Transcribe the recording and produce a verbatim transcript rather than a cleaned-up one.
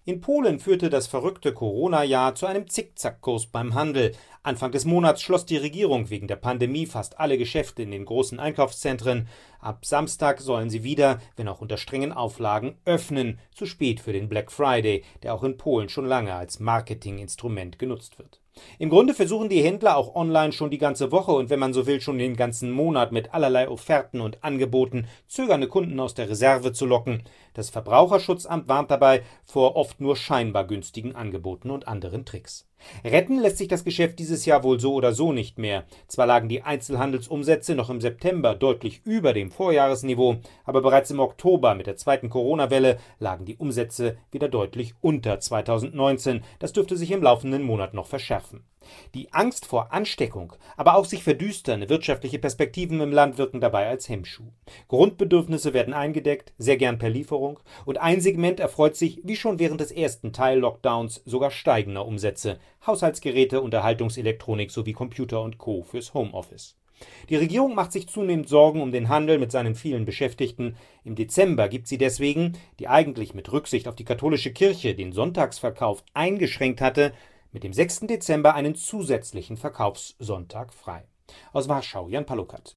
In Polen führte das verrückte Corona-Jahr zu einem Zickzackkurs beim Handel. Anfang des Monats schloss die Regierung wegen der Pandemie fast alle Geschäfte in den großen Einkaufszentren. Ab Samstag sollen sie wieder, wenn auch unter strengen Auflagen, öffnen. Zu spät für den Black Friday, der auch in Polen schon lange als Marketinginstrument genutzt wird. Im Grunde versuchen die Händler auch online schon die ganze Woche und wenn man so will schon den ganzen Monat mit allerlei Offerten und Angeboten zögernde Kunden aus der Reserve zu locken. Das Verbraucherschutzamt warnt dabei vor oft nur scheinbar günstigen Angeboten und anderen Tricks. Retten lässt sich das Geschäft dieses Jahr wohl so oder so nicht mehr. Zwar lagen die Einzelhandelsumsätze noch im September deutlich über dem Vorjahresniveau, aber bereits im Oktober mit der zweiten Corona-Welle lagen die Umsätze wieder deutlich unter zweitausendneunzehn. Das dürfte sich im laufenden Monat noch verschärfen. Die Angst vor Ansteckung, aber auch sich verdüsternde wirtschaftliche Perspektiven im Land wirken dabei als Hemmschuh. Grundbedürfnisse werden eingedeckt, sehr gern per Lieferung, und ein Segment erfreut sich, wie schon während des ersten Teil-Lockdowns, sogar steigender Umsätze: Haushaltsgeräte, Unterhaltungselektronik sowie Computer und Co. fürs Homeoffice. Die Regierung macht sich zunehmend Sorgen um den Handel mit seinen vielen Beschäftigten. Im Dezember gibt sie deswegen, die eigentlich mit Rücksicht auf die katholische Kirche den Sonntagsverkauf eingeschränkt hatte, mit dem sechsten Dezember einen zusätzlichen Verkaufssonntag frei. Aus Warschau, Jan Palukat.